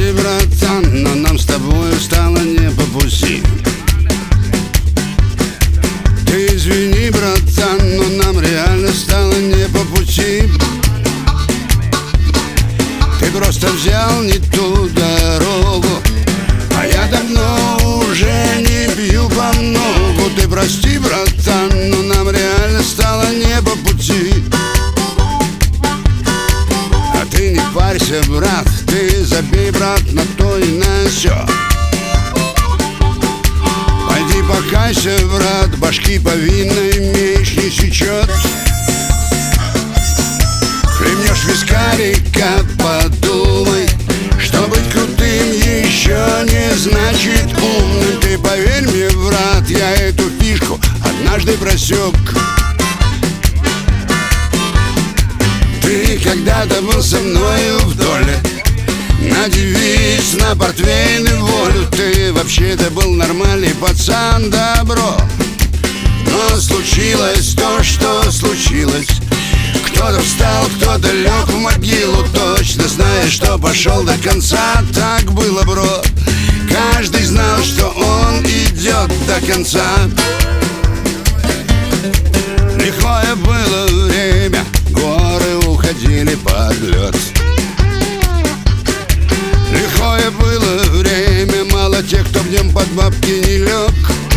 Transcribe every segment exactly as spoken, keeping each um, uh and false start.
прости, братан, но нам с тобой стало не по пути. Ты извини, братан, но нам реально стало не по пути. Ты просто взял не ту дорогу, а я давно уже не бью по ногу. Ты прости, братан, но нам реально стало не по пути. А ты не парься, брат, ты забей, брат, на то и на сё. Пойди покайся, брат, башки повинной меч не сечет. Хлебнешь вискарика, подумай, что быть крутым еще не значит умным. Ты поверь мне, брат, я эту фишку однажды просек. Ты когда-то был со мною в доле, на девиз, на портвейн и волю. Ты вообще-то был нормальный пацан, добро. Но случилось то, что случилось. Кто-то встал, кто-то лег в могилу, точно зная, что пошел до конца. Так было, бро. Каждый знал, что он идет до конца. Лихое было время, горы уходили под лед. Лихое было время, мало тех, кто в нем под бабки не лег.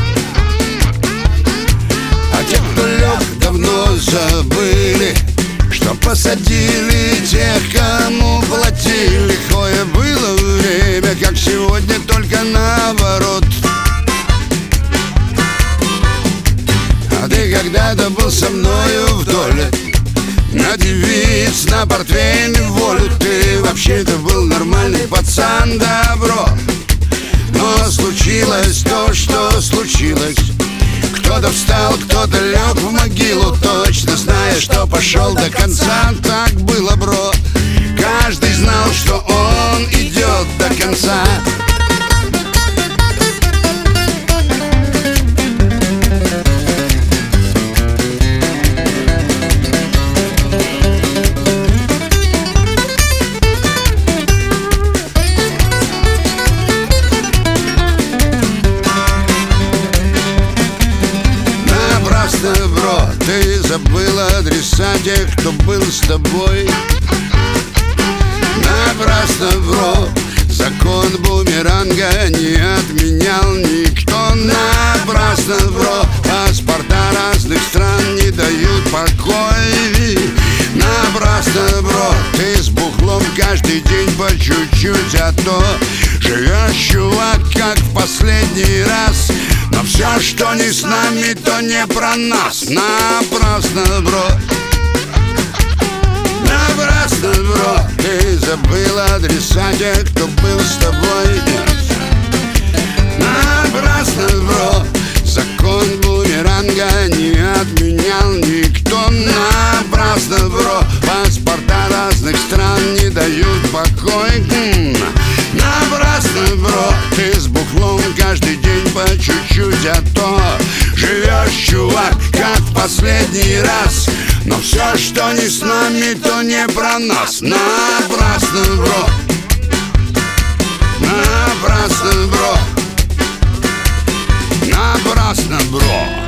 А те, кто лег, давно забыли, что посадили тех, кому платили. Лихое было время, как сегодня, только наоборот. А ты когда-то был со мною в доле, на девиз, на портвейн и волю. Ты вообще-то был нормальный пацан, добро. Но случилось то, что случилось. Кто-то встал, кто-то лег в могилу, точно зная, что пошел до конца. Так было, бро. Каждый знал, что он идет до конца. Бро, ты забыл адреса тех, кто был с тобой. Напрасно, бро, закон бумеранга не отменял никто. Напрасно, бро, паспорта разных стран не дают покоя. Напрасно, бро, ты с бухлом каждый день по чуть-чуть, а то живешь, чувак, как в последний раз. Но все, что не с нами, то не про нас. Напрасно, бро. Напрасно, бро, ты забыл адреса тех, кто был с тобой. Напрасно, бро, закон бумеранга не отменял никто. Напрасно, бро, паспорта разных стран не дают покой. Напрасно, бро, ты с бухлом каждый день по чуть-чуть, а то живешь, чувак, как в последний раз. Но все, что не с нами, то не про нас. Напрасно, бро. Напрасно, бро. Напрасно, бро.